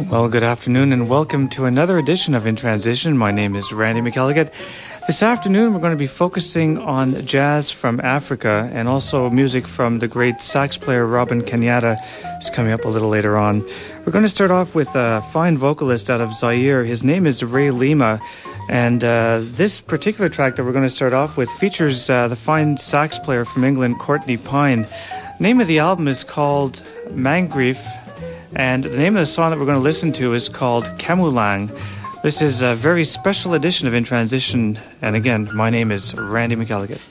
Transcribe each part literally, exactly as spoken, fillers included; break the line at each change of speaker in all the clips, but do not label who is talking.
Well, good afternoon and welcome to another edition of In Transition. My name is Randy McElligott. This afternoon we're going to be focusing on jazz from Africa and also music from the great sax player Robin Kenyatta, who's coming up a little later on. We're going to start off with a fine vocalist out of Zaire. His name is Ray Lima, and uh, this particular track that we're going to start off with features uh, the fine sax player from England, Courtney Pine. The name of the album is called Mangrief, and the name of the song that we're going to listen to is called Kamulang. This is a very special edition of In Transition, and again, my name is Randy McElligott.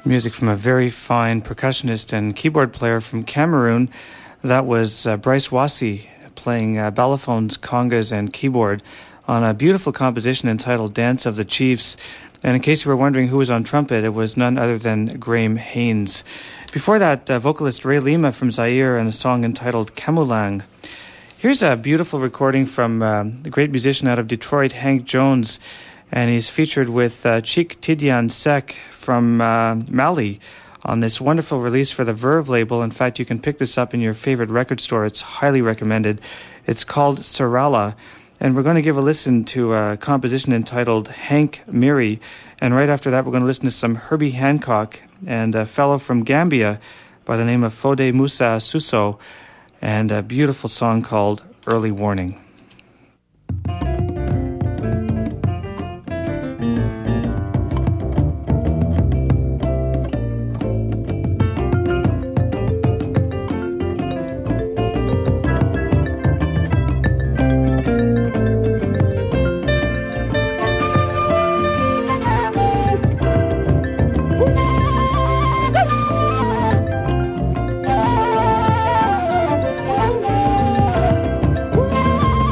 Music from a very fine percussionist and keyboard player from Cameroon. That was uh, Bryce Wassey playing uh, ballophones, congas, and keyboard on a beautiful composition entitled Dance of the Chiefs. And in case you were wondering who was on trumpet, it was none other than Graham Haynes. Before that, uh, vocalist Ray Lima from Zaire and a song entitled Kamulang. Here's a beautiful recording from uh, the great musician out of Detroit, Hank Jones, and he's featured with uh, Chik Tidiane Seck from uh, Mali on this wonderful release for the Verve label. In fact, you can pick this up in your favorite record store. It's highly recommended. It's called Sarala, and we're going to give a listen to a composition entitled Hank Miri, and right after that we're going to listen to some Herbie Hancock and a fellow from Gambia by the name of Fode Musa Suso, and a beautiful song called Early Warning.
Woo!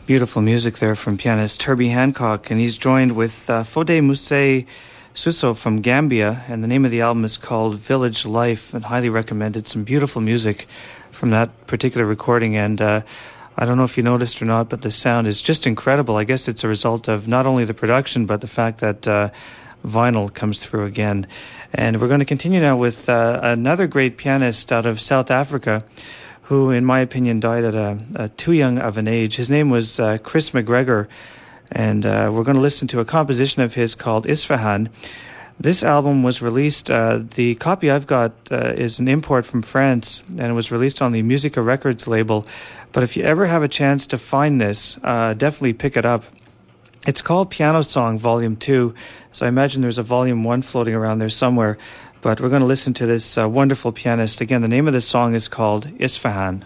Beautiful music there from pianist Herbie Hancock, and he's joined with uh, Fode Mousse Suso from Gambia, and the name of the album is called Village Life, and highly recommended. Some beautiful music from that particular recording, and uh, I don't know if you noticed or not, but the sound is just incredible. I guess it's a result of not only the production, but the fact that uh, vinyl comes through again. And we're going to continue now with uh, another great pianist out of South Africa, who, in my opinion, died at a, a too young of an age. His name was uh, Chris McGregor, and uh, we're going to listen to a composition of his called Isfahan. This album was released, uh, the copy I've got uh, is an import from France, and it was released on the Musica Records label. But if you ever have a chance to find this, uh, definitely pick it up. It's called Piano Song Volume two, so I imagine there's a Volume one floating around there somewhere. But we're going to listen to this uh, wonderful pianist. Again, the name of this song is called Isfahan.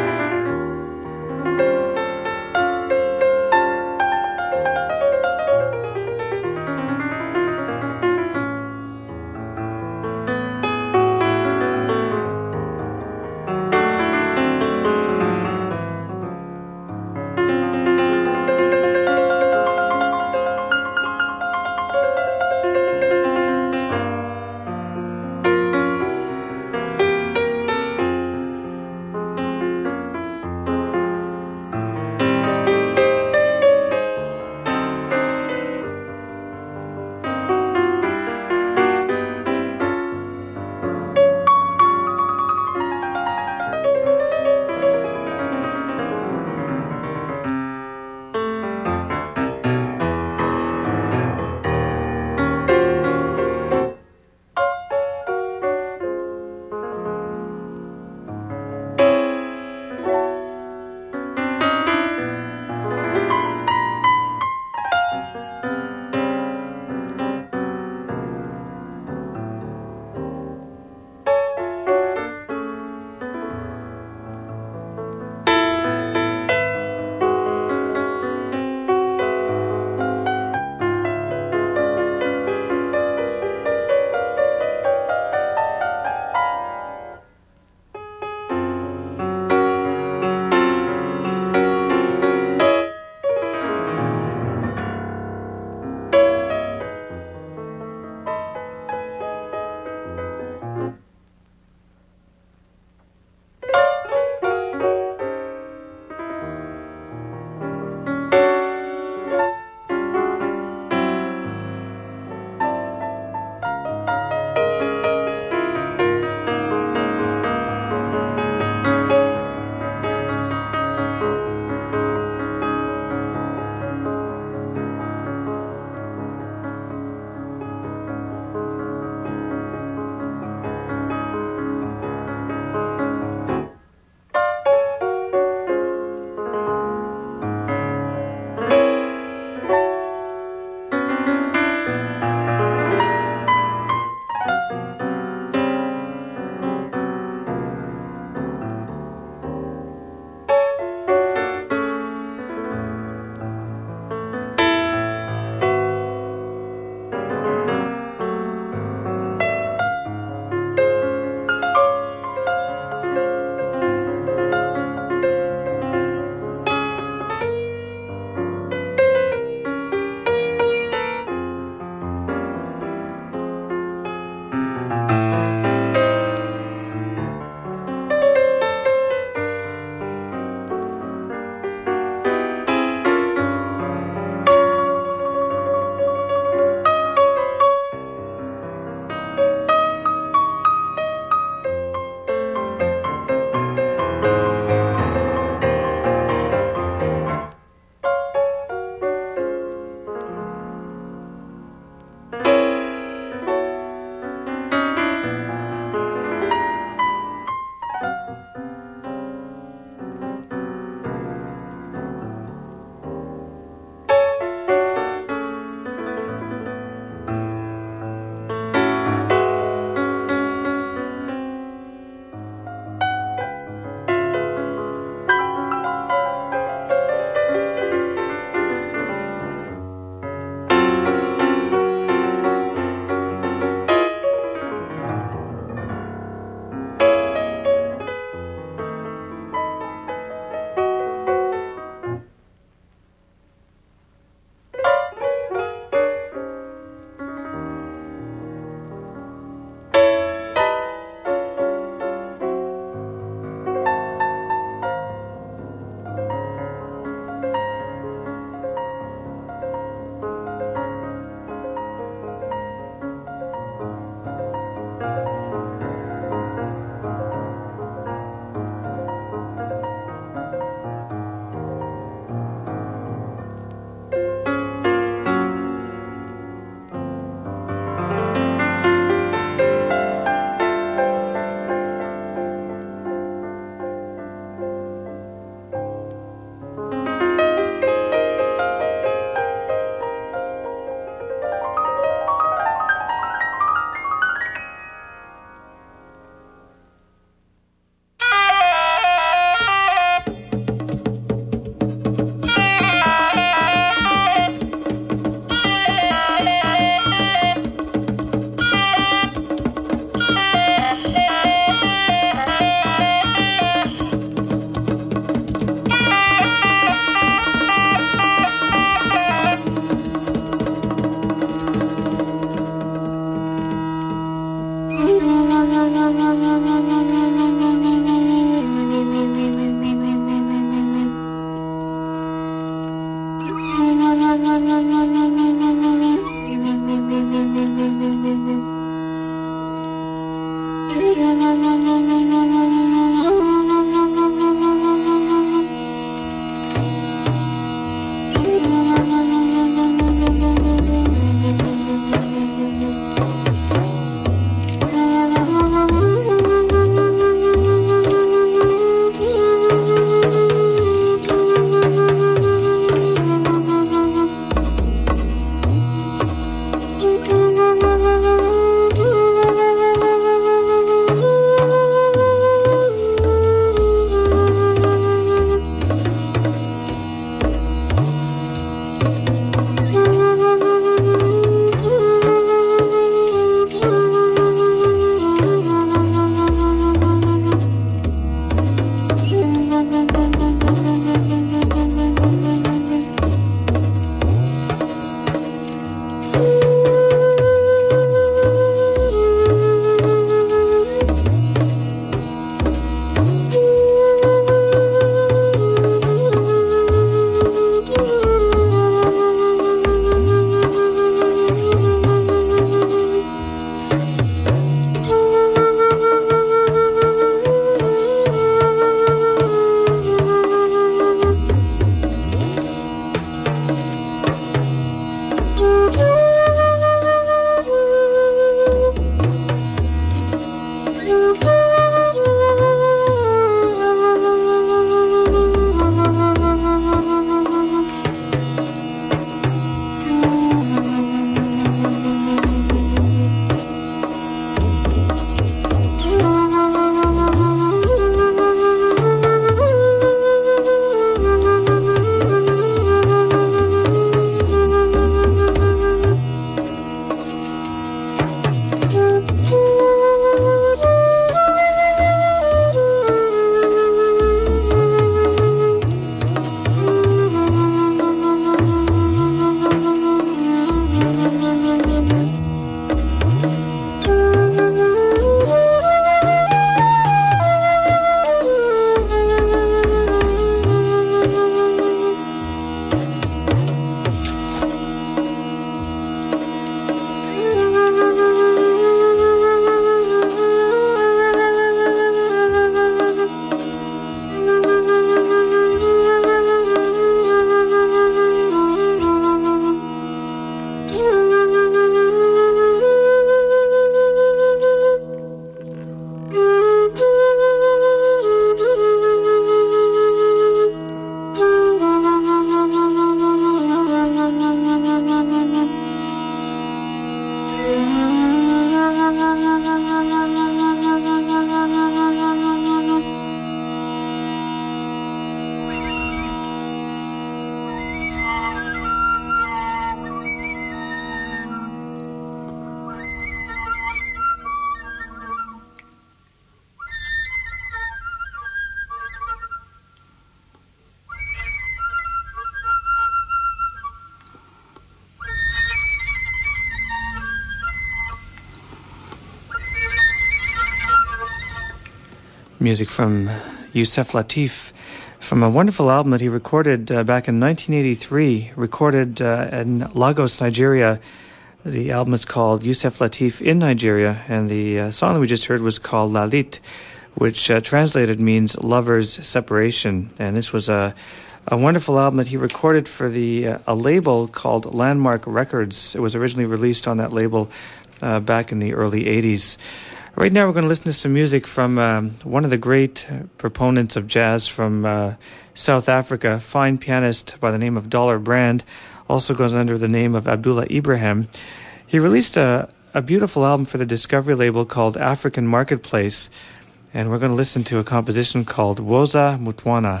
Music from Yusef Lateef from a wonderful album that he recorded uh, back in nineteen eighty-three, recorded uh, in Lagos, Nigeria. The album is called Yusef Lateef in Nigeria, and the uh, song that we just heard was called Lalit, which uh, translated means lover's separation. And this was a, a wonderful album that he recorded for the uh, a label called Landmark Records. It was originally released on that label uh, back in the early eighties. Right now we're going to listen to some music from um, one of the great proponents of jazz from uh, South Africa, fine pianist by the name of Dollar Brand, also goes under the name of Abdullah Ibrahim. He released a, a beautiful album for the Discovery label called African Marketplace, and we're going to listen to a composition called Woza Mutwana.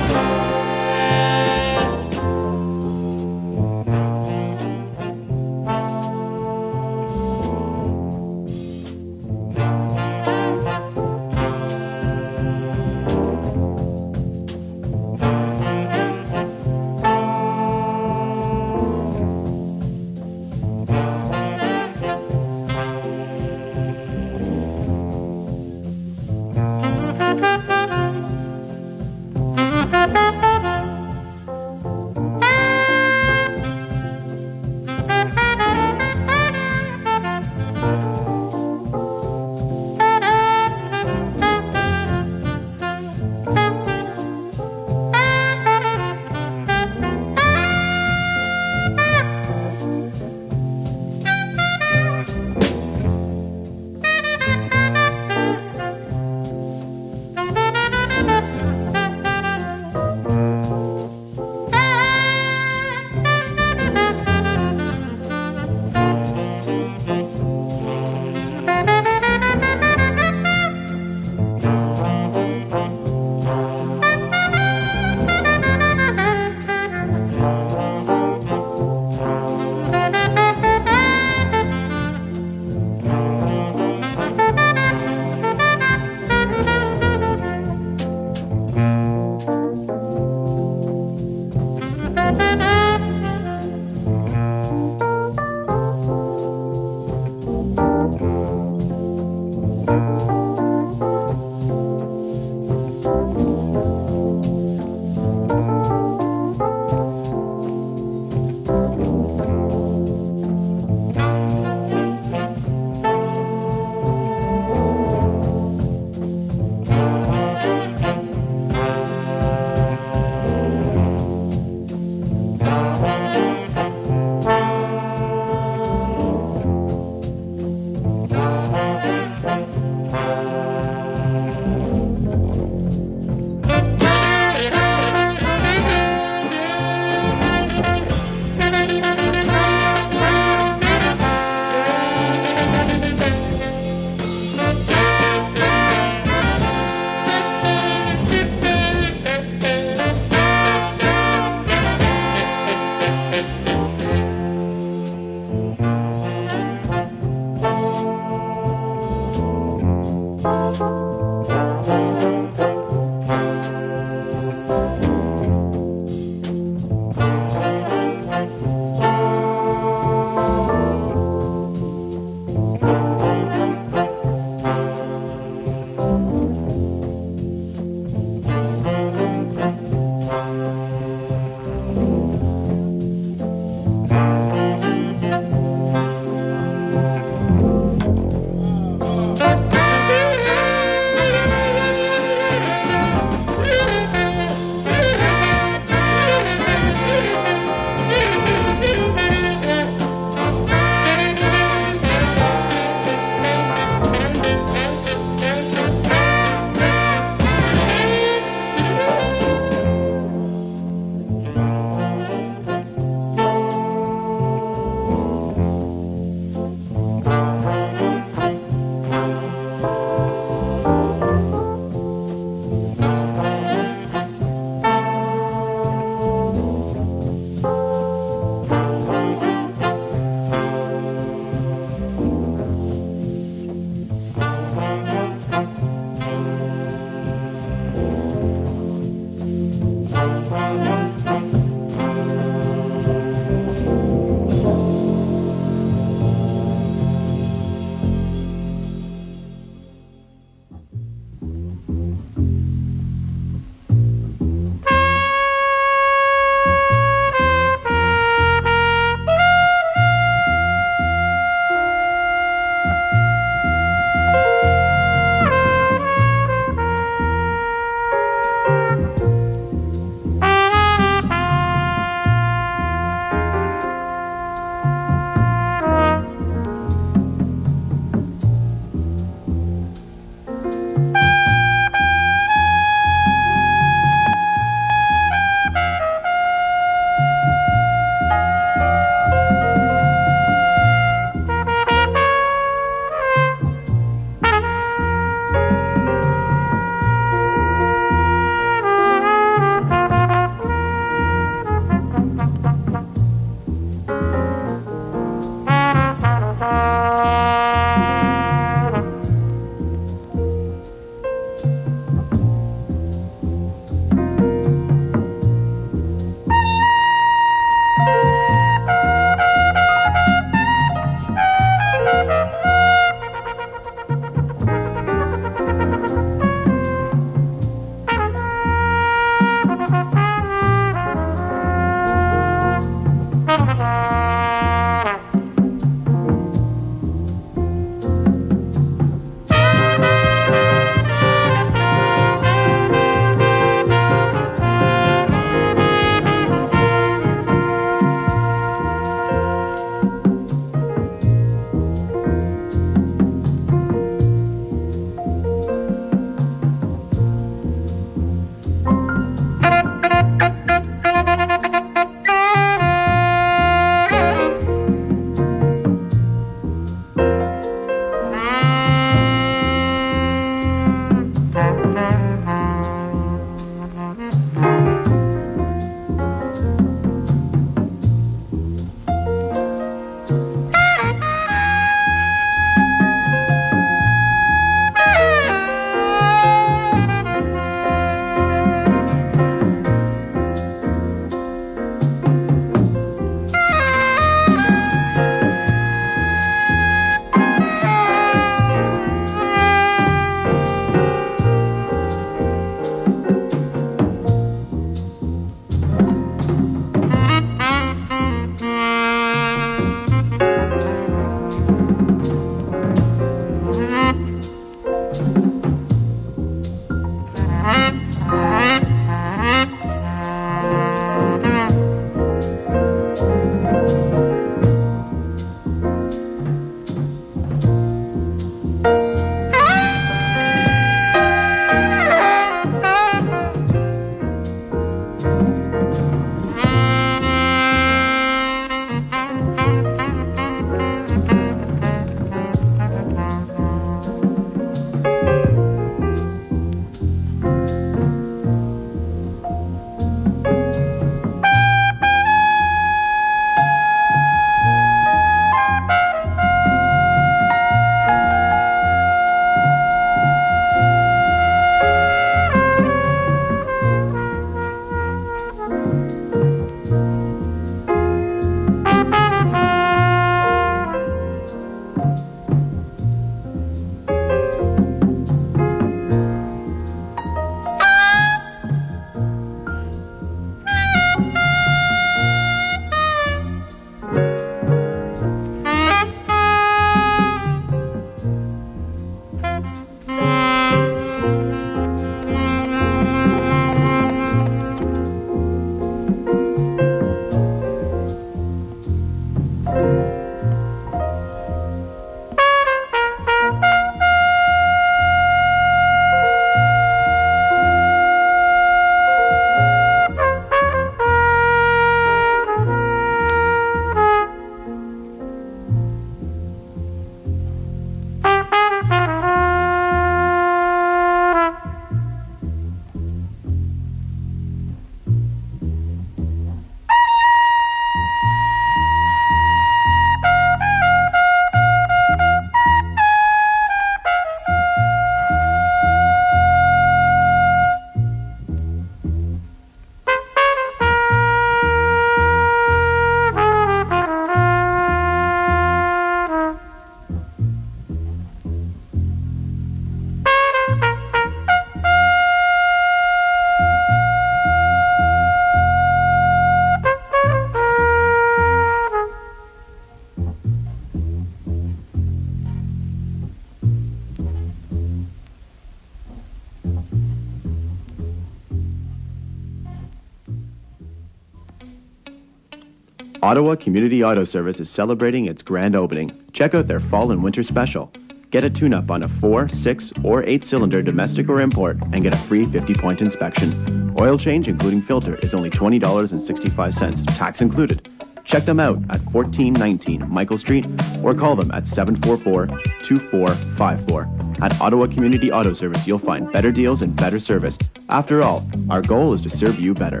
Ottawa Community Auto Service is celebrating its grand opening. Check out their fall and winter special. Get a tune-up on a four, six, or eight-cylinder domestic or import and get a free fifty-point inspection. Oil change, including filter, is only twenty dollars and sixty-five cents, tax included. Check them out at fourteen nineteen Michael Street or call them at seven four four, two four five four. At Ottawa Community Auto Service, you'll find better deals and better service. After all, our goal is to serve you better.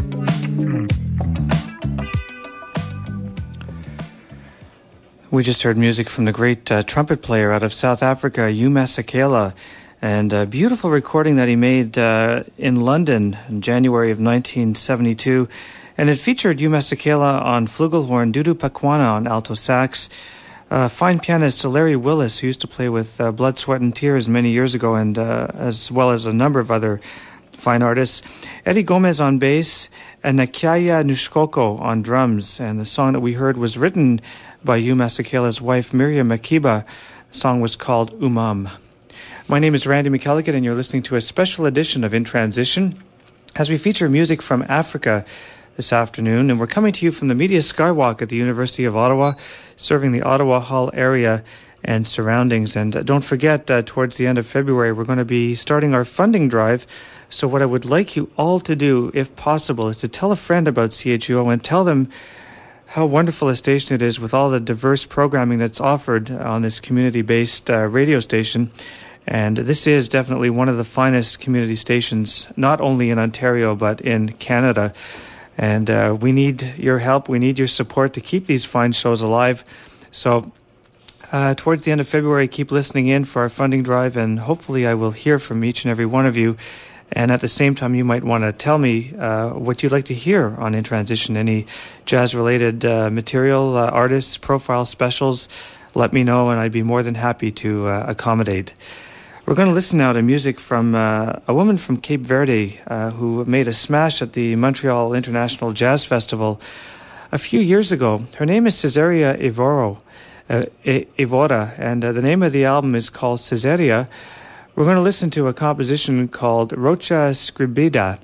We just heard music from the great uh, trumpet player out of South Africa, Hugh Masekela, and a beautiful recording that he made uh, in London in January of nineteen seventy-two. And it featured Hugh Masekela on flugelhorn, Dudu Pakwana on alto sax, uh, fine pianist Larry Willis, who used to play with uh, Blood, Sweat and Tears many years ago, and uh, as well as a number of other fine artists, Eddie Gomez on bass, and Nakaya Nushkoko on drums. And the song that we heard was written by Hugh Masekela's wife, Miriam Makeba. The song was called Umam. My name is Randy McElligott, and you're listening to a special edition of In Transition as we feature music from Africa this afternoon. And we're coming to you from the Media Skywalk at the University of Ottawa, serving the Ottawa Hall area and surroundings. And uh, don't forget, uh, towards the end of February, we're going to be starting our funding drive. So what I would like you all to do, if possible, is to tell a friend about C H U O and tell them how wonderful a station it is with all the diverse programming that's offered on this community-based uh, radio station. And this is definitely one of the finest community stations, not only in Ontario, but in Canada. And uh, we need your help. We need your support to keep these fine shows alive. So uh, towards the end of February, keep listening in for our funding drive, and hopefully I will hear from each and every one of you. And at the same time, you might want to tell me uh, what you'd like to hear on In Transition, any jazz-related uh, material, uh, artists, profile specials. Let me know, and I'd be more than happy to uh, accommodate. We're going to listen now to music from uh, a woman from Cape Verde uh, who made a smash at the Montreal International Jazz Festival a few years ago. Her name is Cesaria Evora, uh, Evora, and uh, the name of the album is called Cesaria. We're going to listen to a composition called Rocha Scribida.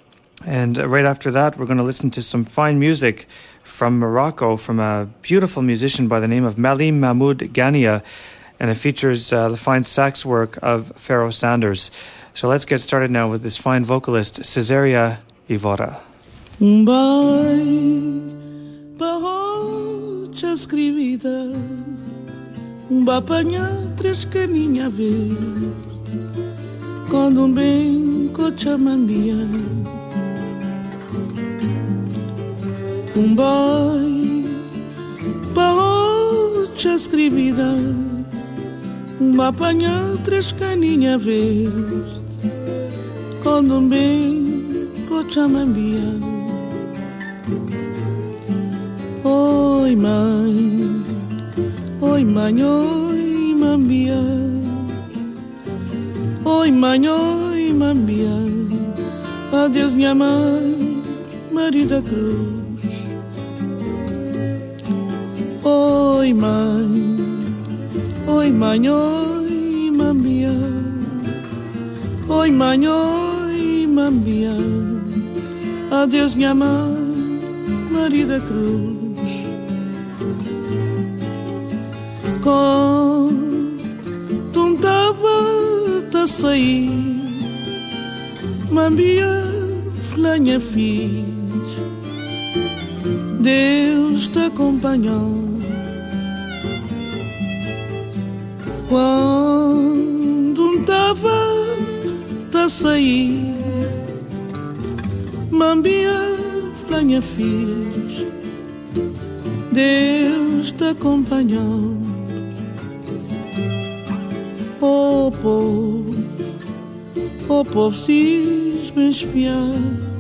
And right after that, we're going to listen to some fine music from Morocco from a beautiful musician by the name of Malim Mahmoud Ghania. And it features uh, the fine sax work of Pharoah Sanders. So let's get started now with this fine vocalist, Cesaria Evora.
Rocha Scribida, apanhar três caninhas verdes. Quando um bem cochamambia, um boy para escrevida, um apanhar três caninhas verdes. Quando um bem cochamambia, mãe, oi mãe, oi mambia, oi mãe, oi mambia, adeus minha mãe, Maria da Cruz. Oi mãe, oi mãe, oi mambia, oi mãe, oi mambia, adeus minha mãe, Maria da Cruz. Quando um tava a sair, mambia, flanha fiz, Deus te acompanhou. Quando um tava a sair, mambia, flanha fiz, Deus te acompanhou. Oh povo, oh povo cisma espiar,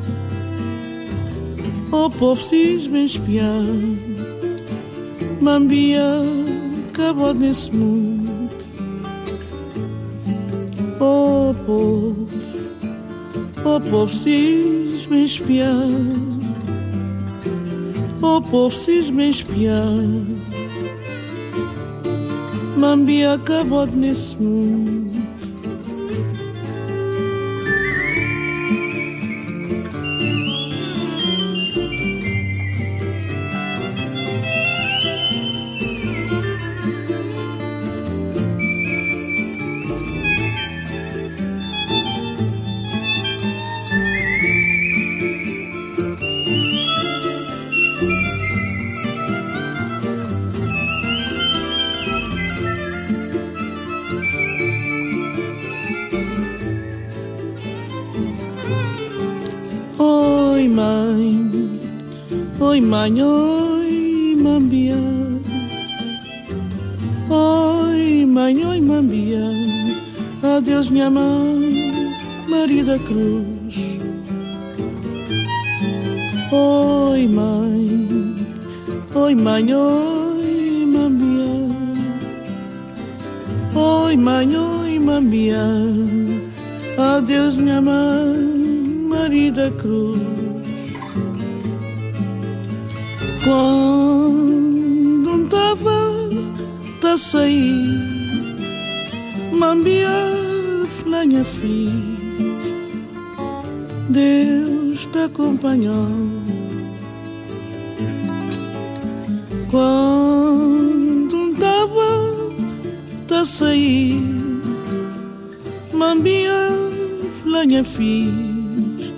oh povo cisma espiar, mambia acabou nesse mundo. Oh povo, oh povo cisma espiar, oh povo cisma espiar, mambia acabou nesse mundo. Oi mãe, oi mãe, oi mambia, oi mãe, oi mambia, adeus minha mãe, Maria da Cruz. Oi mãe, oi mãe, oi mambia, oi mãe, oi mambia, adeus minha mãe, Maria da Cruz. Quando um tava a sair, mambia, flanha fiz, Deus te acompanhou. Quando um tava a sair, mambia, flanha fiz,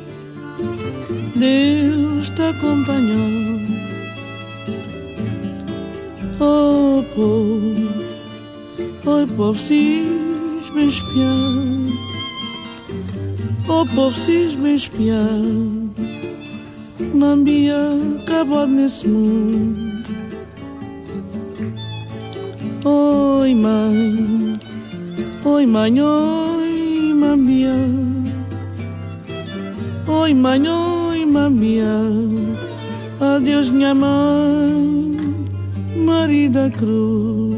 Deus te acompanhou. Oh povo, oh povo cisma espiar, oh povo cisma espiar, mambia acabou nesse mundo. Oi mãe, oi mãe, oi mambia, oi mãe, oi mambia, adeus minha mãe, Maria da Cruz.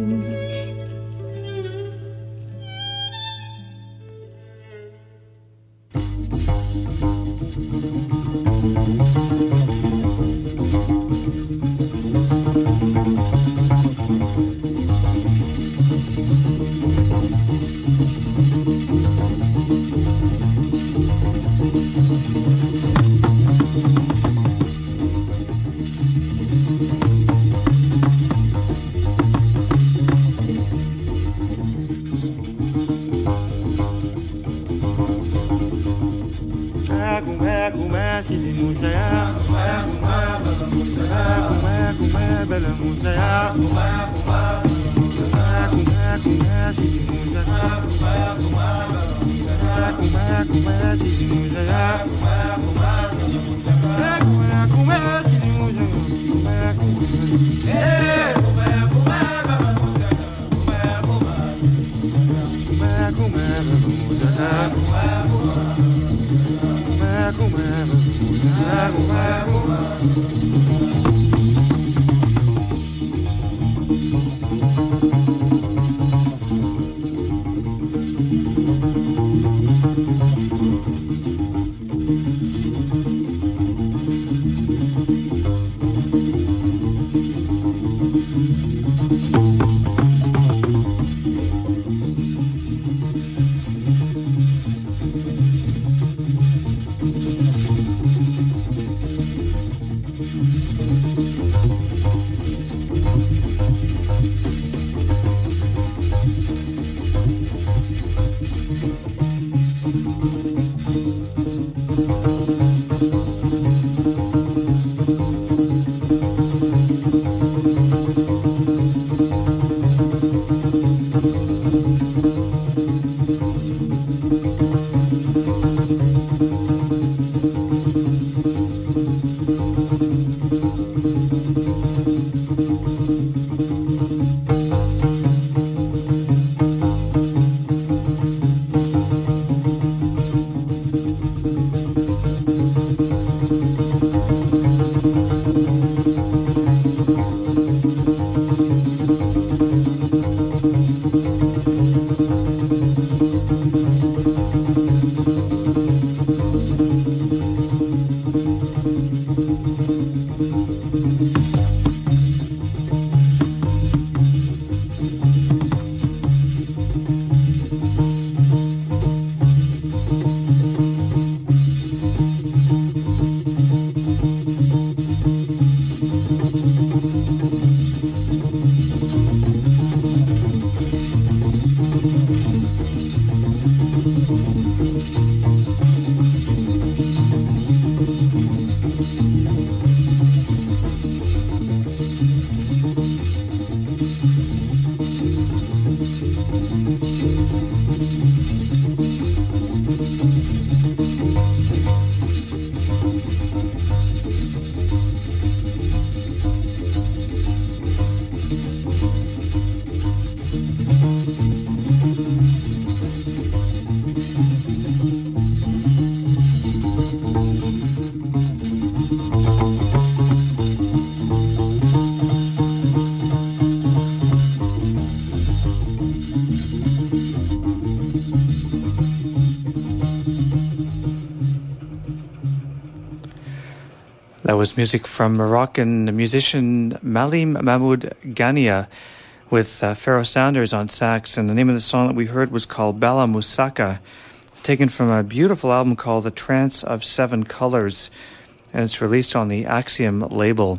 That was music from Moroccan musician Malim Mahmoud Ghania with uh, Pharoah Sanders on sax, and the name of the song that we heard was called Bala Moussaka, taken from a beautiful album called The Trance of Seven Colors, and it's released on the Axiom label.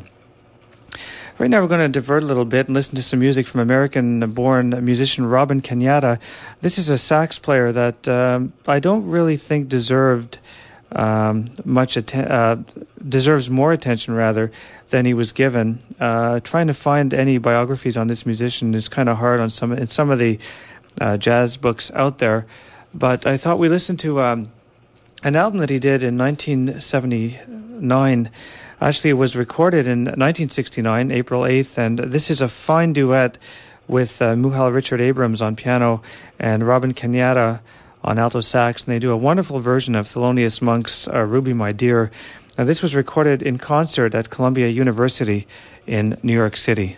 Right now we're going to divert a little bit and listen to some music from American-born musician Robin Cañada. This is a sax player that um, I don't really think deserved um, much atten- uh, deserves more attention rather than he was given. Uh, trying to find any biographies on this musician is kind of hard on some in some of the uh, jazz books out there. But I thought we listened to um, an album that he did in nineteen seventy-nine. Actually, it was recorded in nineteen sixty-nine, April eighth, and this is a fine duet with uh, Muhal Richard Abrams on piano and Robin Cañada on alto sax, and they do a wonderful version of Thelonious Monk's uh, Ruby My Dear. Now, this was recorded in concert at Columbia University in New York City.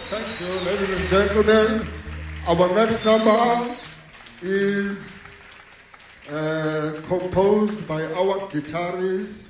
Thank you, ladies and gentlemen. Our next number is uh, composed by our guitarist.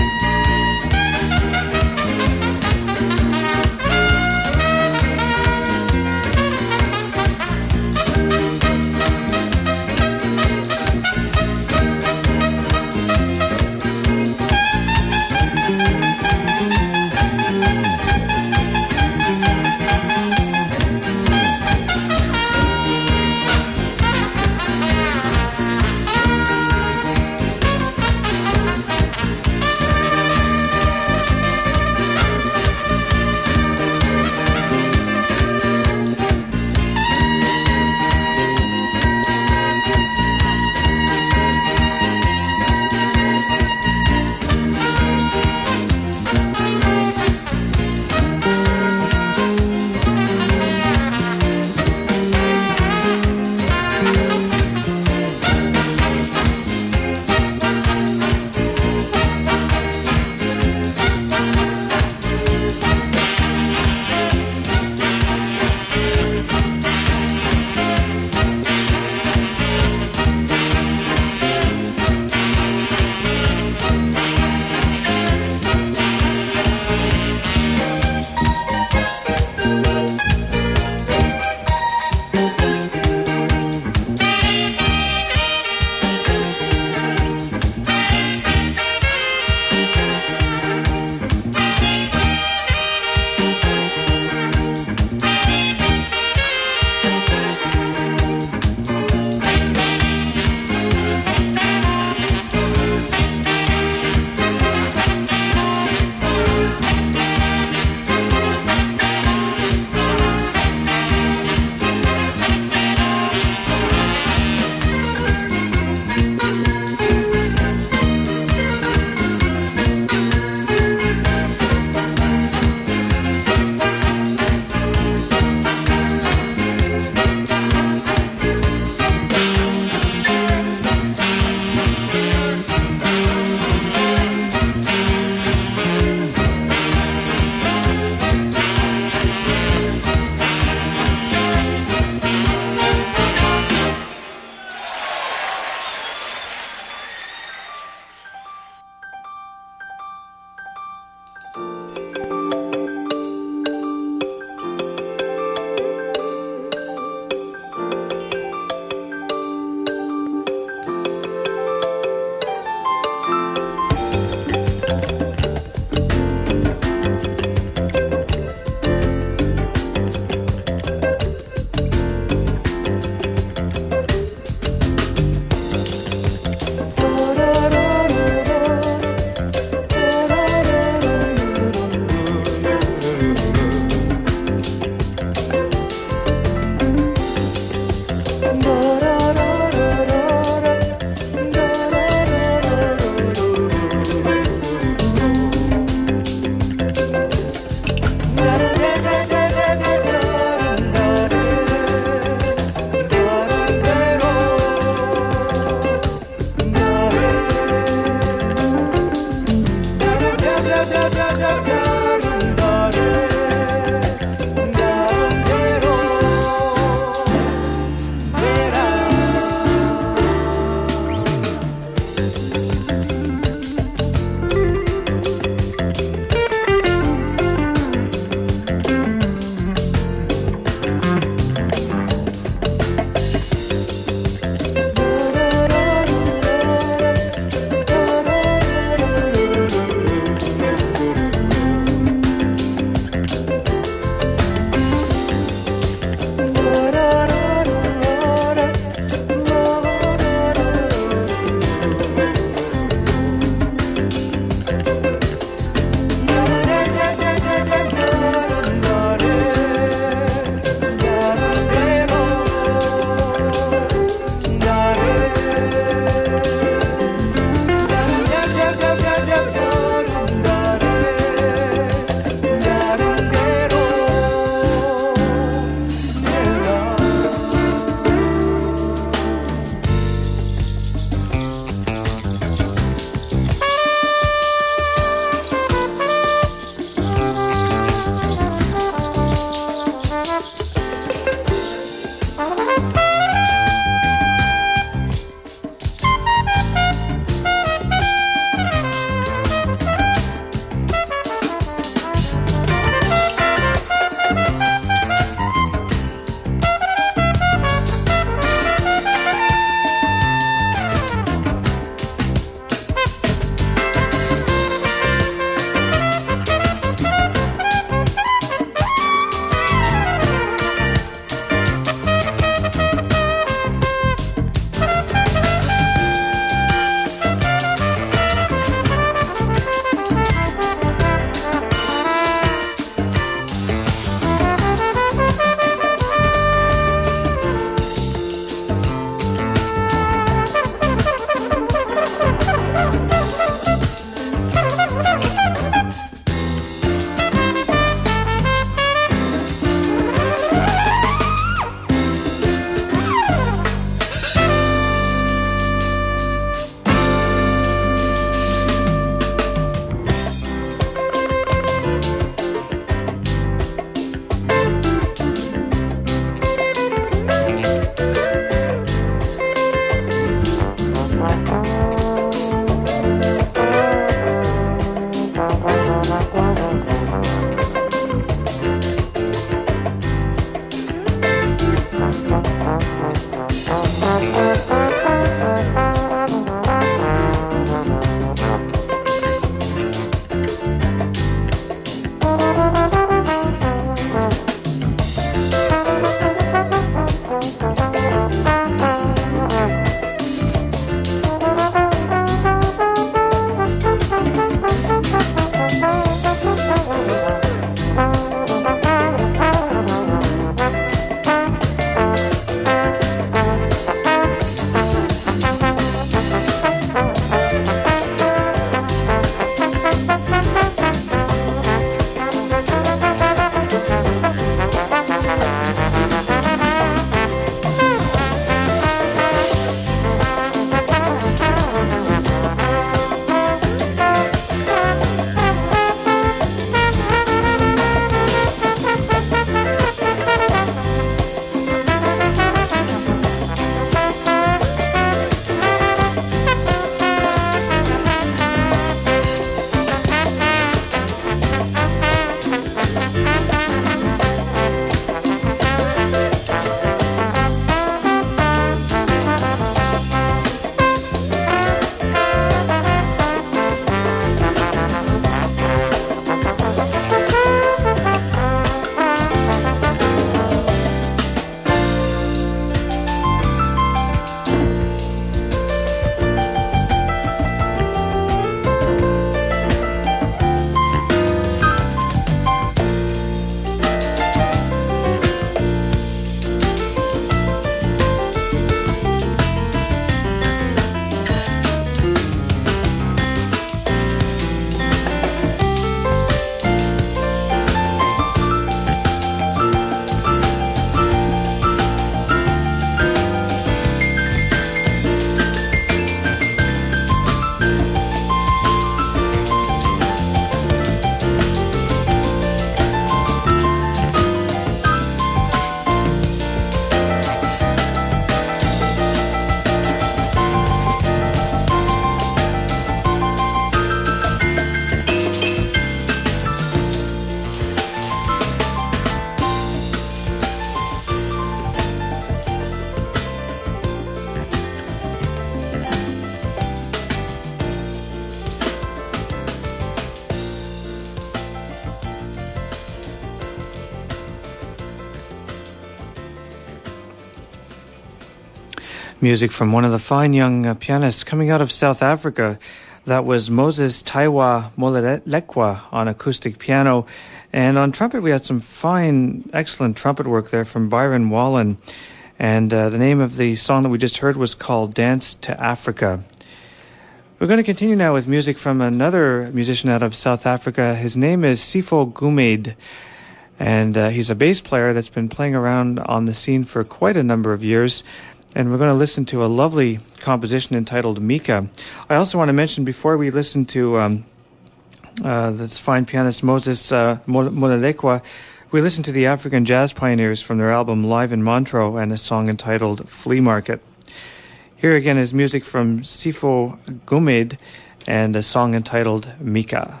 music from one of the fine young uh, pianists coming out of South Africa. That was Moses Taiwa Molelekwa on acoustic piano. And on trumpet, we had some fine, excellent trumpet work there from Byron Wallen. And uh, the name of the song that we just heard was called Dance to Africa. We're going to continue now with music from another musician out of South Africa. His name is Sipho Gumede. And uh, he's a bass player that's been playing around on the scene for quite a number of years. And we're going to listen to a lovely composition entitled Mika. I also want to mention, before we listen to um, uh, this fine pianist Moses uh, Molelekwa, we listened to the African Jazz Pioneers from their album Live in Montreux and a song entitled Flea Market. Here again is music from Sipho Gumede and a song entitled Mika.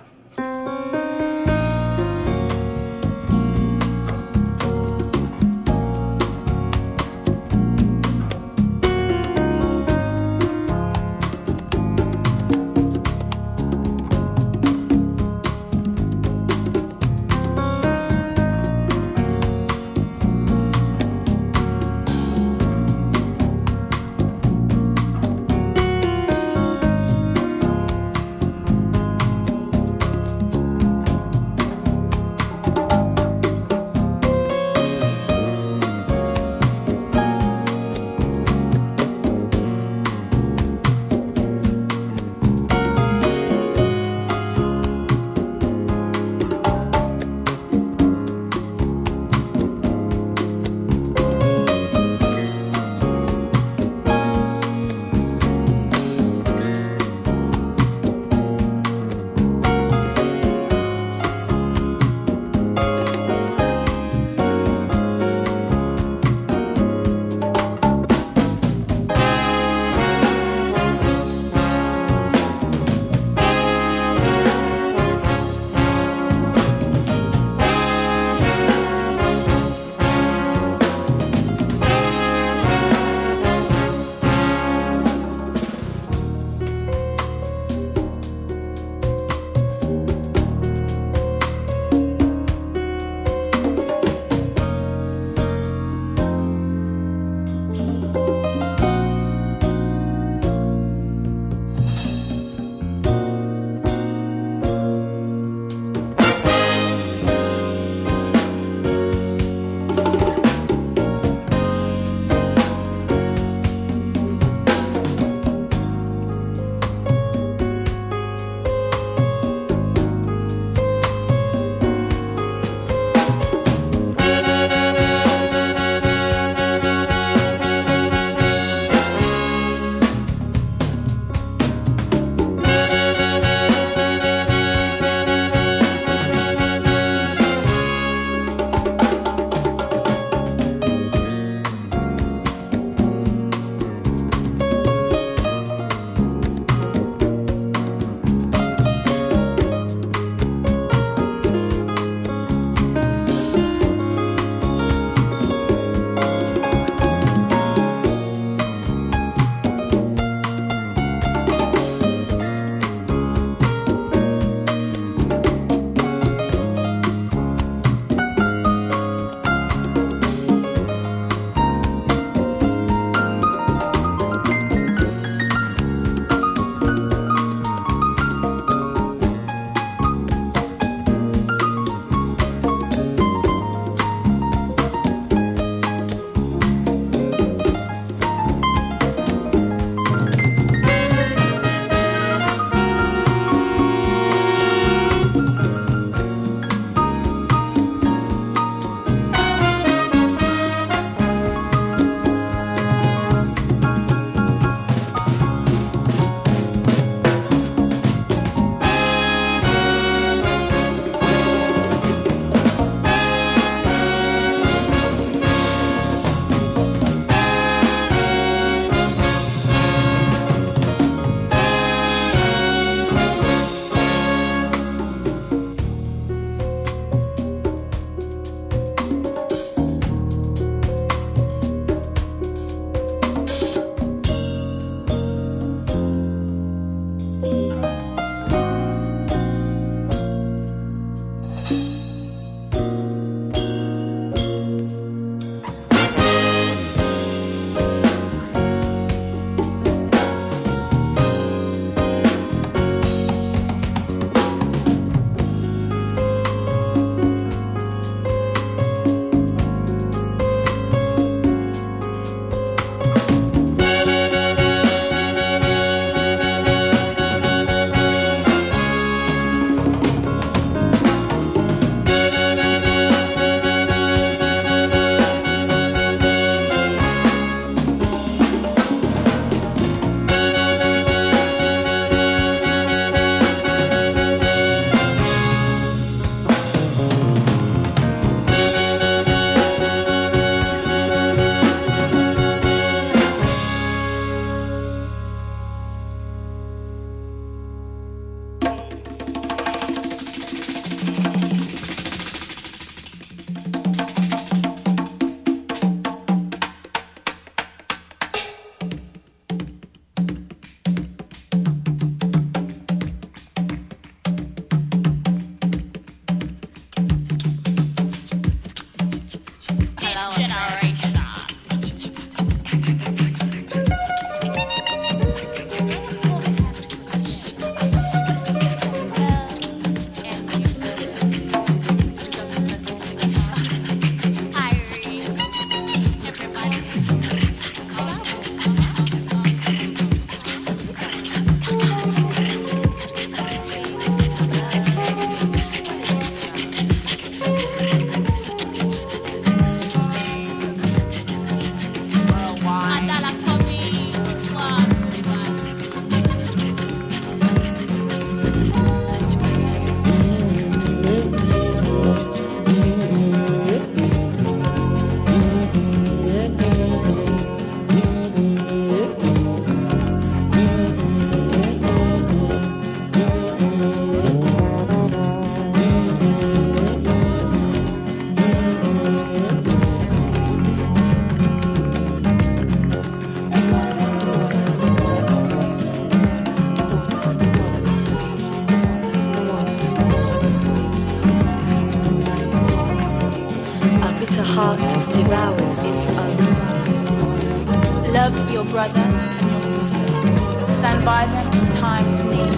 Love your brother and your sister. Stand by them in time of need.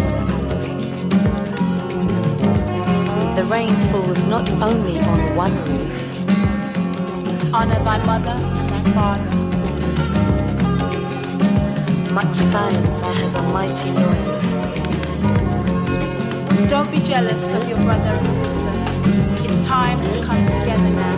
The rain falls not only on one roof.
Honor thy mother and thy father.
Much silence has a mighty noise.
Don't be jealous of your brother and sister. It's time to come together now.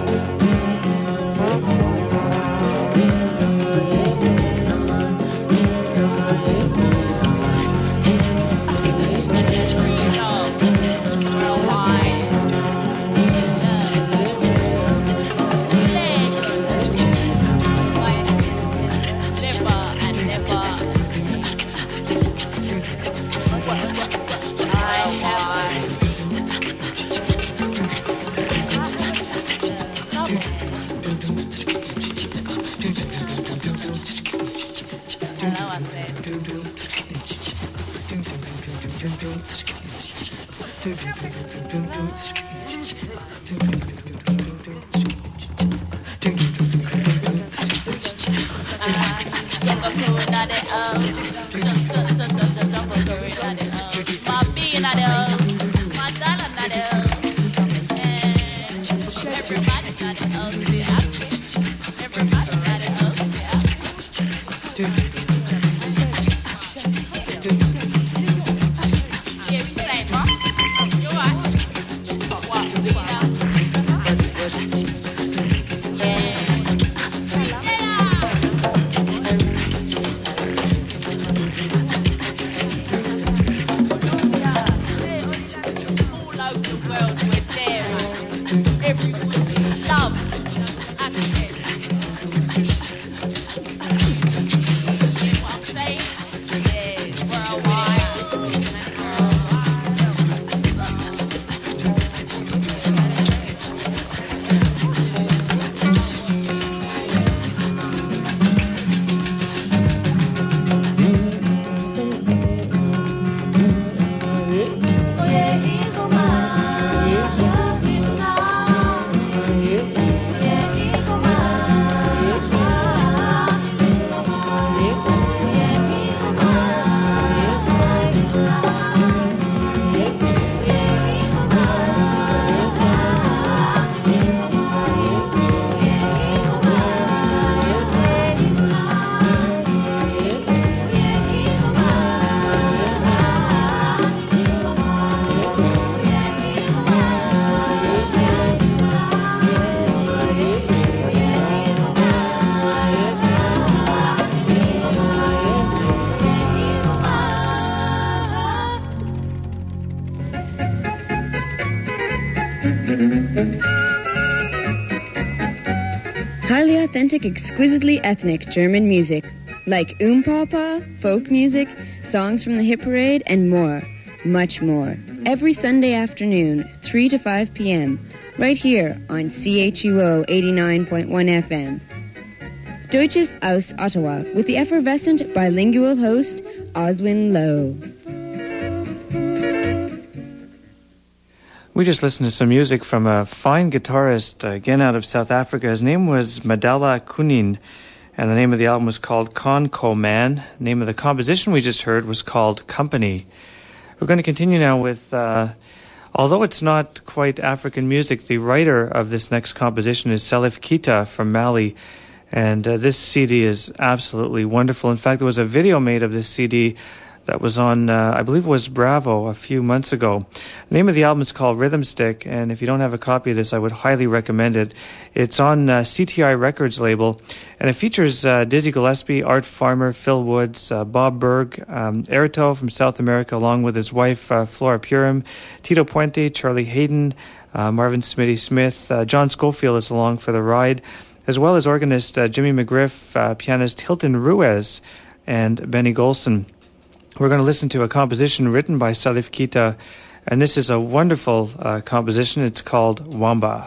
Highly authentic, exquisitely ethnic German music, like Oompapa, folk music, songs from the hit parade, and more, much more. Every Sunday afternoon, three to five p.m., right here on C H U O eighty-nine point one F M. Deutsches aus Ottawa, with the effervescent bilingual host, Oswin Lowe.
We just listened to some music from a fine guitarist, uh, again out of South Africa. His name was Madala Kunin, and the name of the album was called Conco Man. The name of the composition we just heard was called Company. We're going to continue now with, uh, although it's not quite African music, the writer of this next composition is Salif Keita from Mali, and uh, this C D is absolutely wonderful. In fact, there was a video made of this C D that was on, uh, I believe it was Bravo a few months ago. The name of the album is called Rhythm Stick, and if you don't have a copy of this, I would highly recommend it. It's on uh, C T I Records label, and it features uh, Dizzy Gillespie, Art Farmer, Phil Woods, uh, Bob Berg, um, Erito from South America, along with his wife, uh, Flora Purim, Tito Puente, Charlie Hayden, uh, Marvin Smitty Smith, uh, John Schofield is along for the ride, as well as organist uh, Jimmy McGriff, uh, pianist Hilton Ruiz, and Benny Golson. We're going to listen to a composition written by Salif Keita, and this is a wonderful uh, composition. It's called Wamba.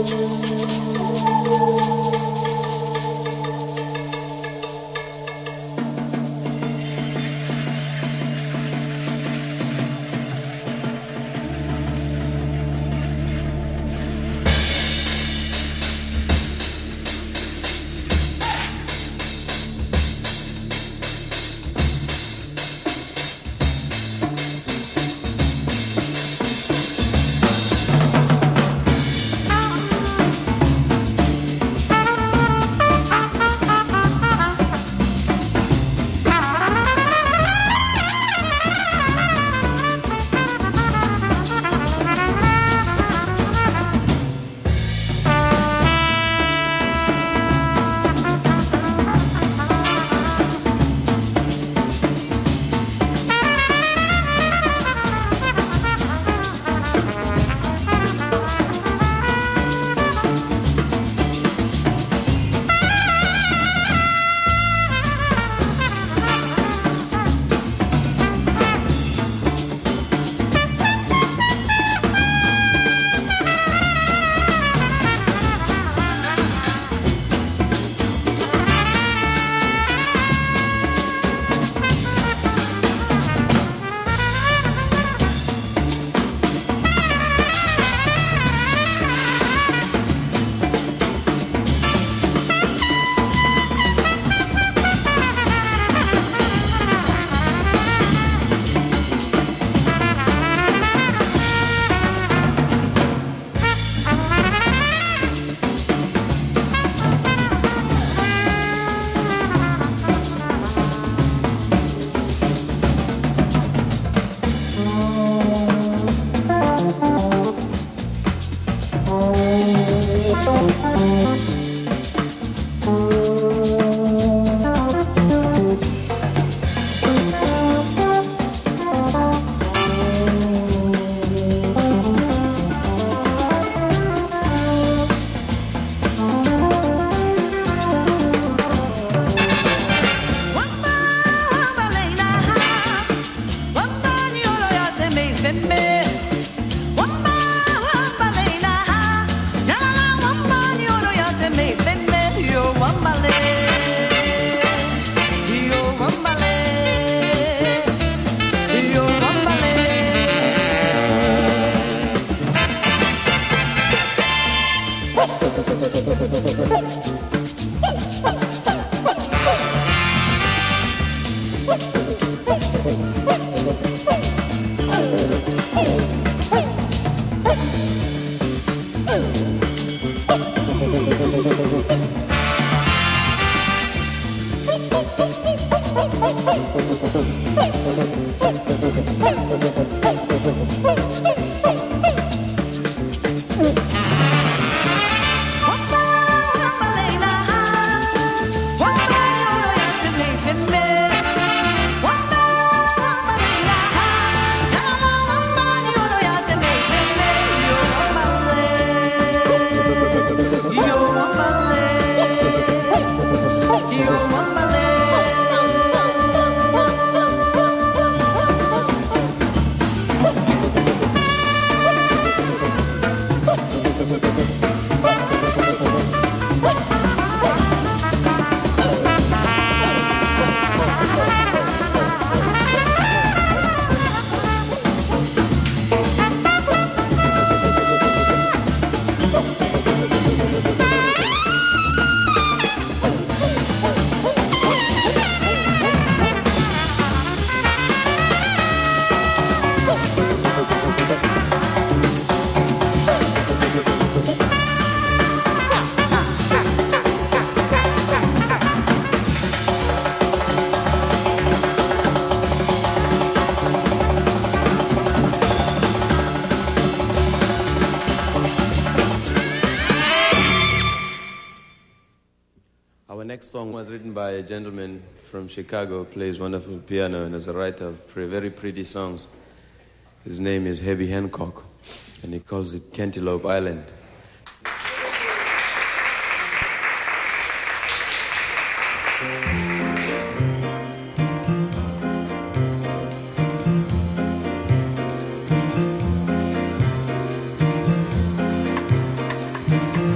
next song was written by a gentleman from Chicago, plays wonderful piano and is a writer of pre- very pretty songs. His name is Herbie Hancock, and he calls it Cantaloupe Island.
Thank you.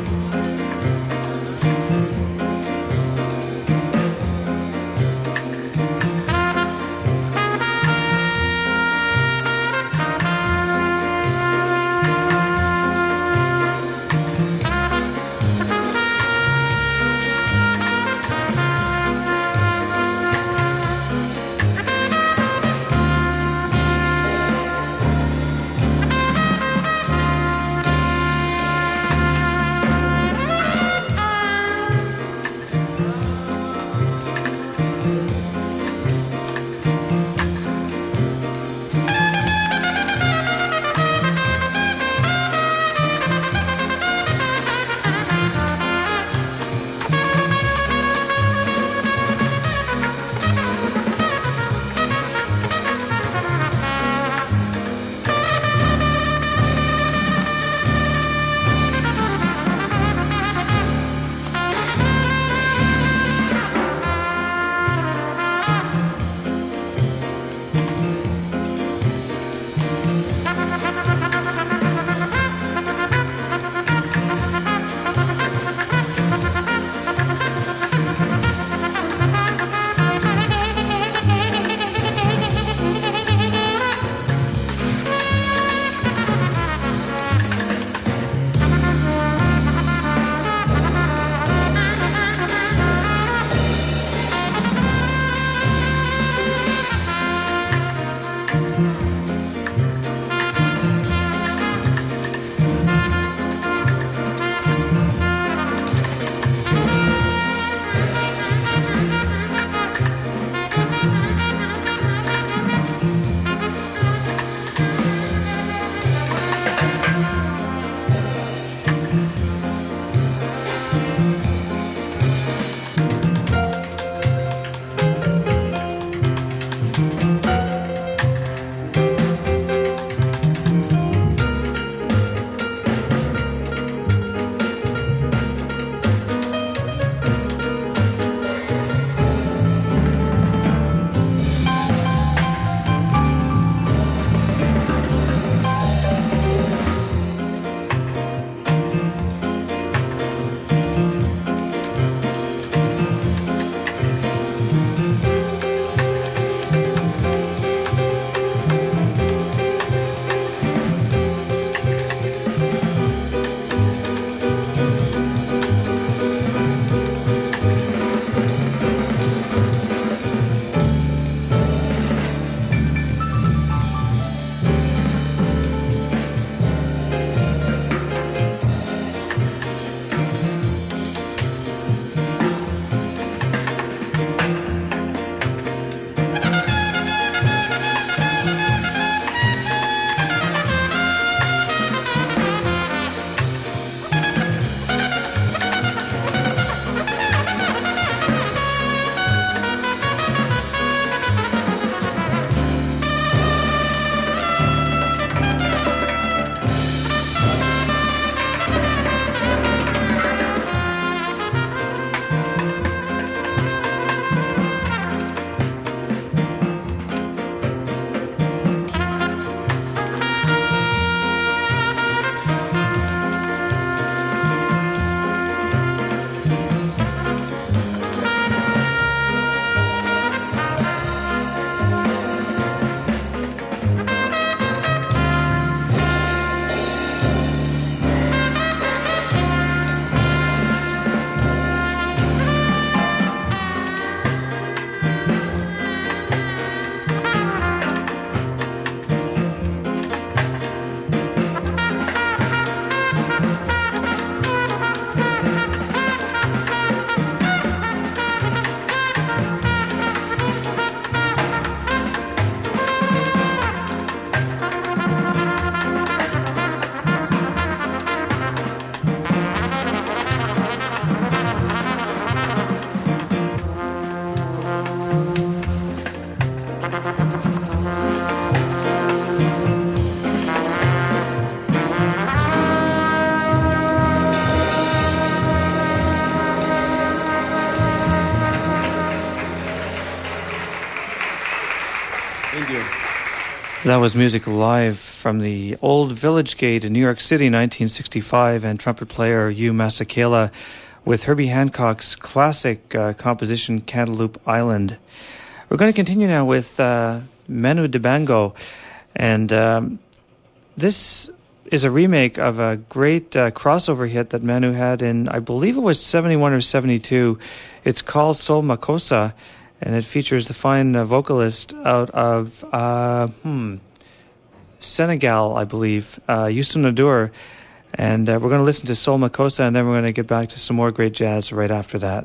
That was music live from the Old Village Gate in New York City, nineteen sixty-five, and trumpet player Hugh Masekela with Herbie Hancock's classic uh, composition, Cantaloupe Island. We're going to continue now with uh, Manu Dibango, and um, this is a remake of a great uh, crossover hit that Manu had in, I believe it was seventy-one or seventy-two. It's called Sol Makossa, and it features the fine uh, vocalist out of uh, hmm, Senegal, I believe, uh, Youssou N'Dour. And uh, we're going to listen to Sol Makossa, and then we're going to get back to some more great jazz right after that.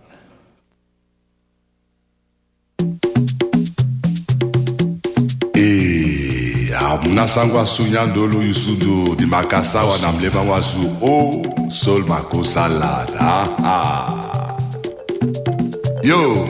Eh, amuna sangwa sunya dolo yusudo di makasa wa namleba wasu o Sol Makossa lad. Ah ah. Yo.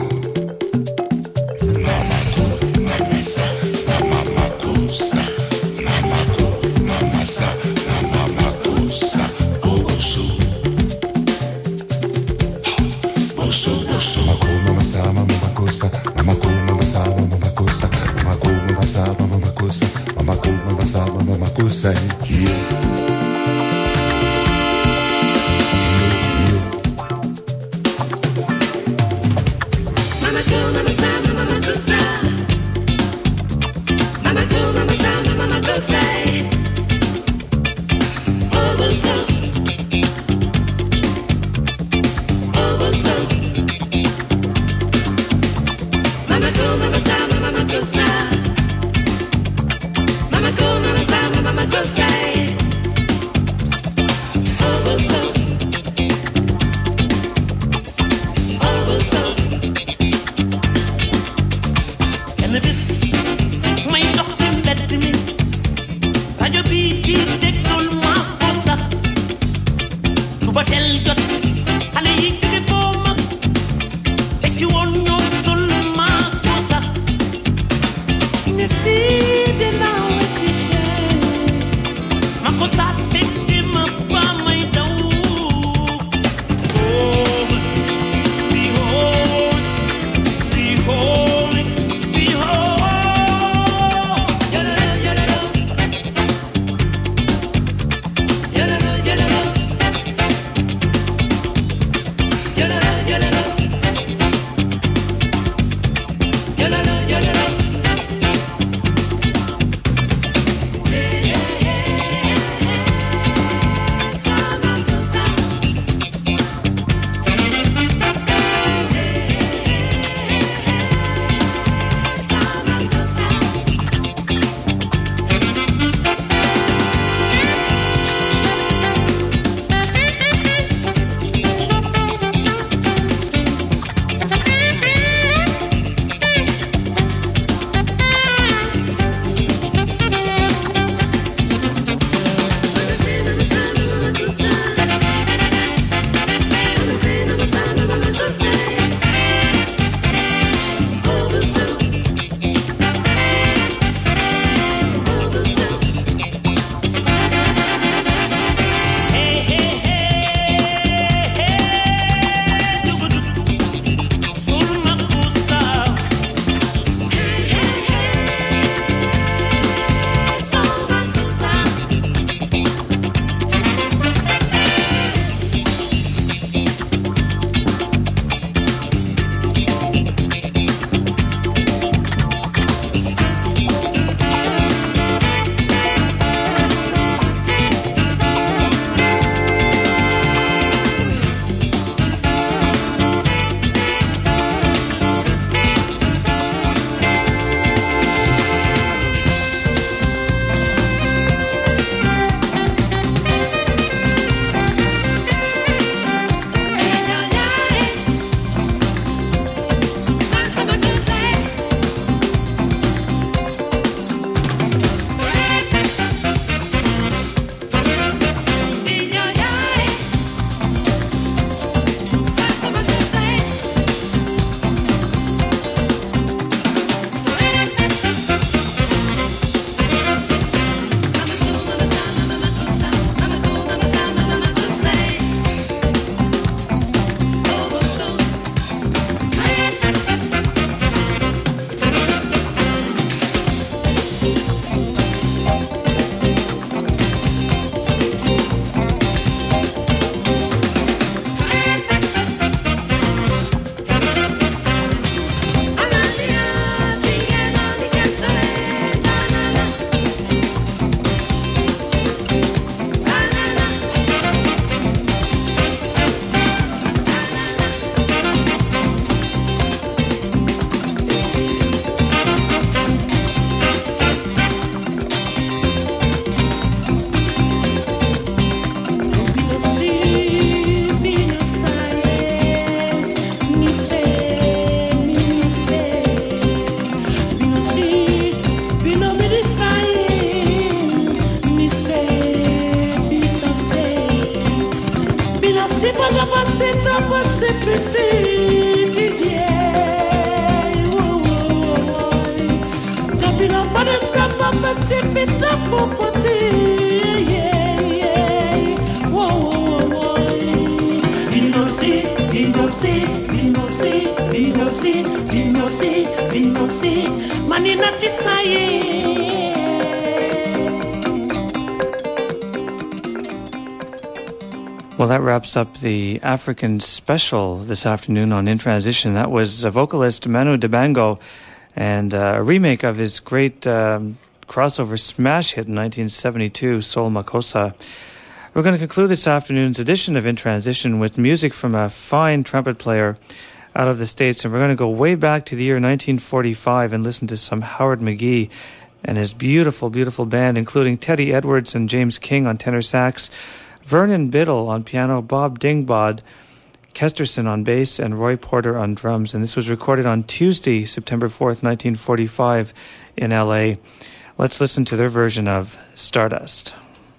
Well, that wraps up the African special this afternoon on In Transition. That was a vocalist Manu Dibango and uh, a remake of his great um, crossover smash hit in nineteen seventy-two, Sol Makossa. We're going to conclude this afternoon's edition of In Transition with music from a fine trumpet player out of the States, and we're going to go way back to the year nineteen forty-five and listen to some Howard McGhee and his beautiful, beautiful band, including Teddy Edwards and James King on tenor sax, Vernon Biddle on piano, Bob Dingbod, Kesterson on bass, and Roy Porter on drums. And this was recorded on Tuesday, September fourth, nineteen forty-five in L A. Let's listen to their version of Stardust.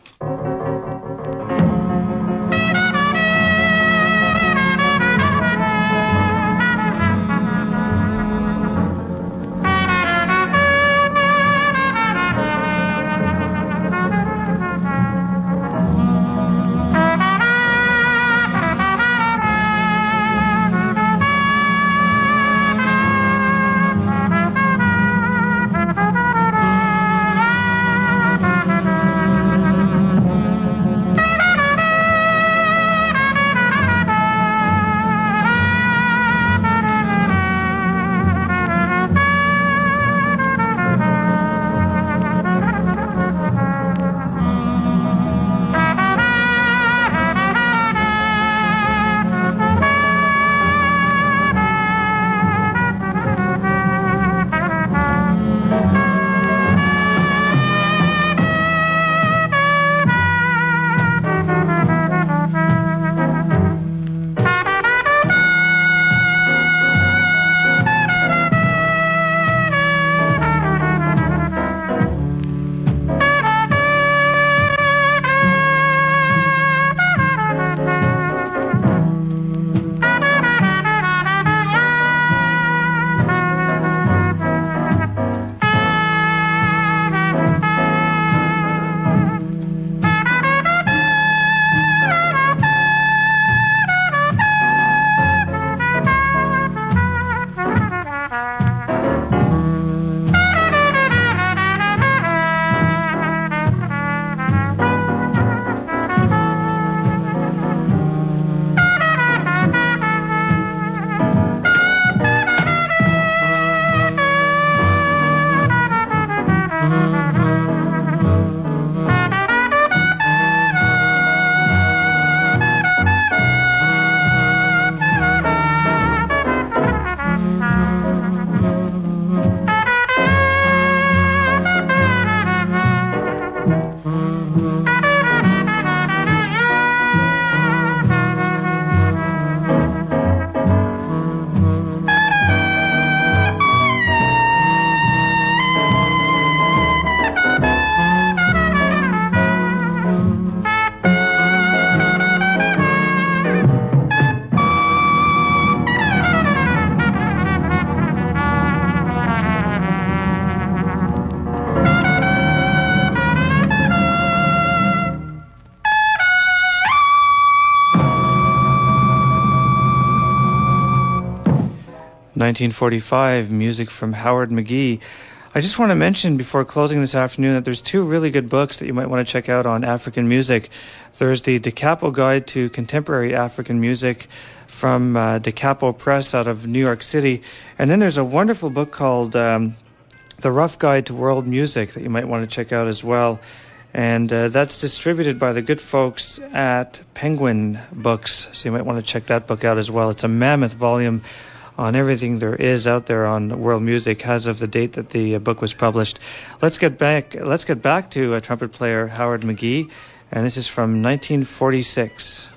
nineteen forty-five, music from Howard McGhee. I just want to mention before closing this afternoon that there's two really good books that you might want to check out on African music. There's the Da Capo Guide to Contemporary African Music from uh, Da Capo Press out of New York City. And then there's a wonderful book called um, The Rough Guide to World Music that you might want to check out as well. And uh, that's distributed by the good folks at Penguin Books, so you might want to check that book out as well. It's a mammoth volume on everything there is out there on world music as of the date that the uh, book was published. Let's get back. Let's get back to uh, trumpet player Howard McGhee, and this is from nineteen forty-six.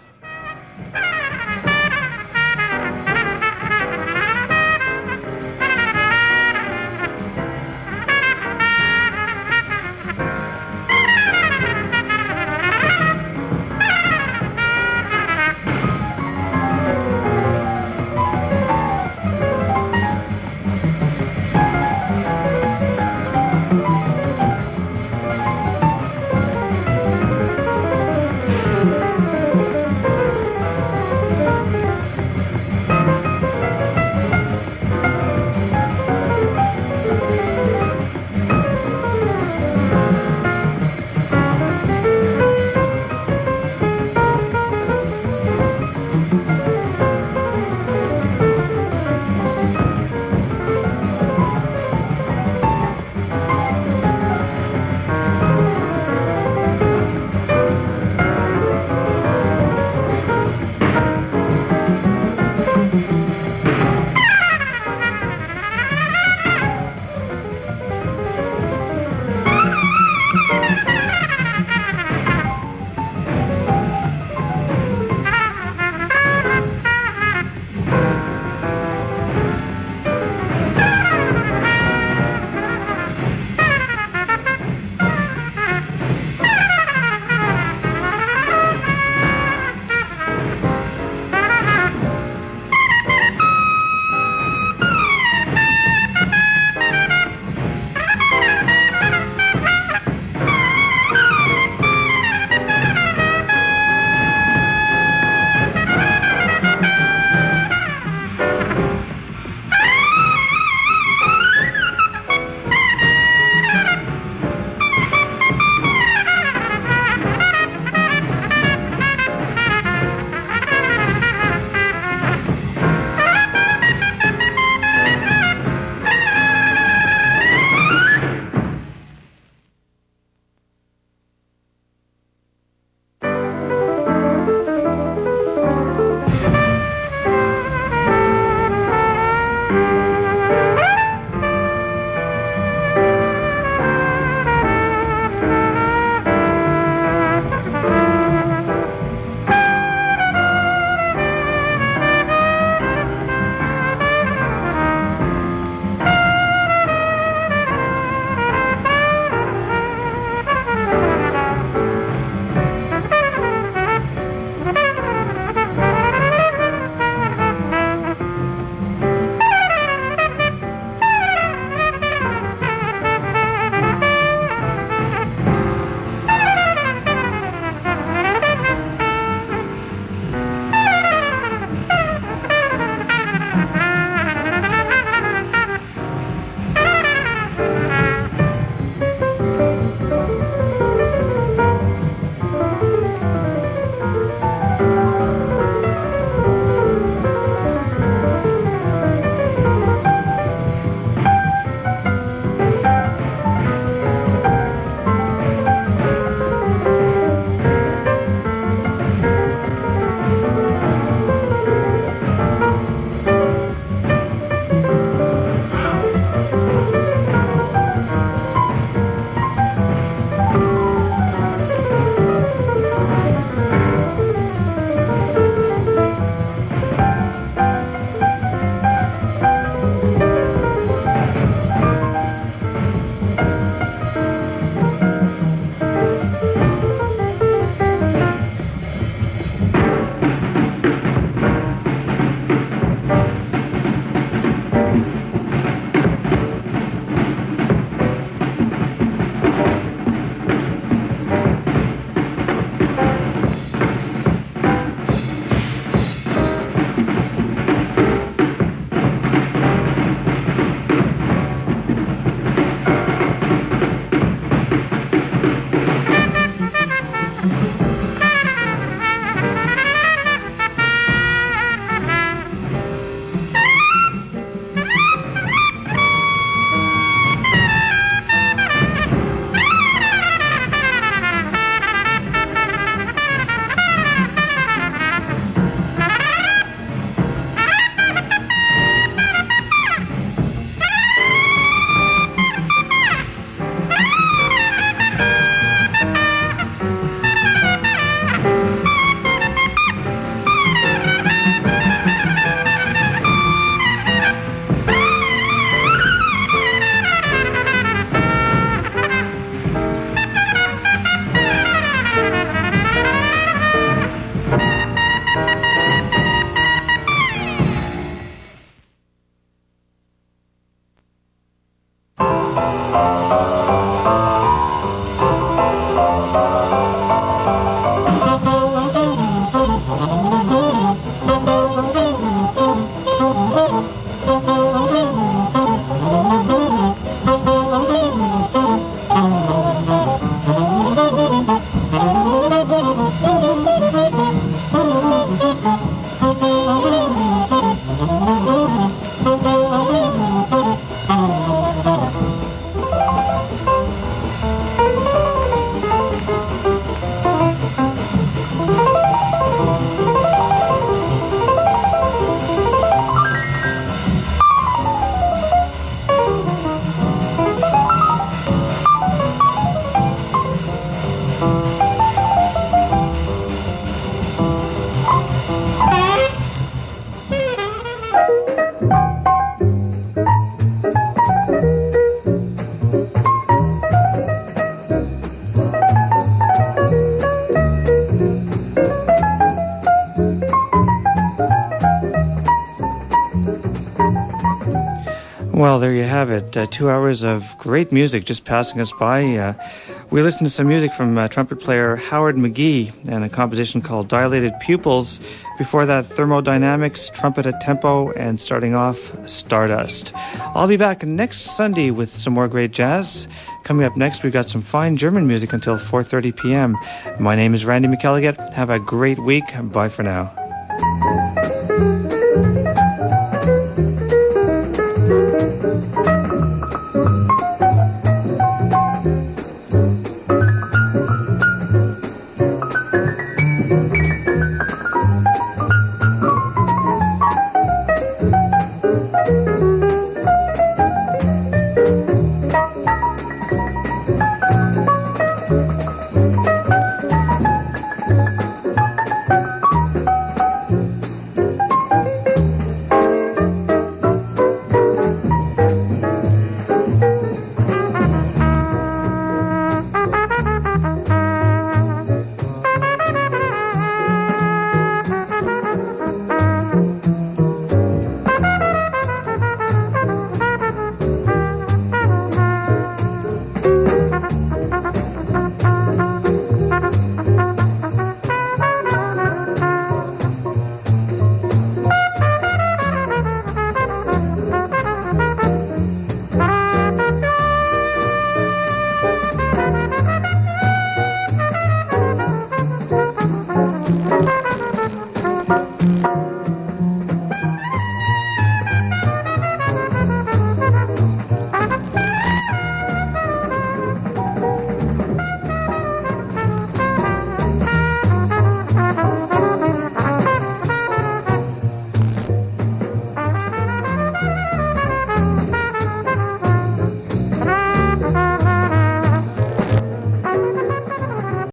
Well, there you have it. Uh, two hours of great music just passing us by. Uh, we listened to some music from uh, trumpet player Howard McGee and a composition called Dilated Pupils. Before that, Thermodynamics, Trumpet at Tempo, and starting off, Stardust. I'll be back next Sunday with some more great jazz. Coming up next, we've got some fine German music until four thirty p.m. My name is Randy McElligott. Have a great week. Bye for now.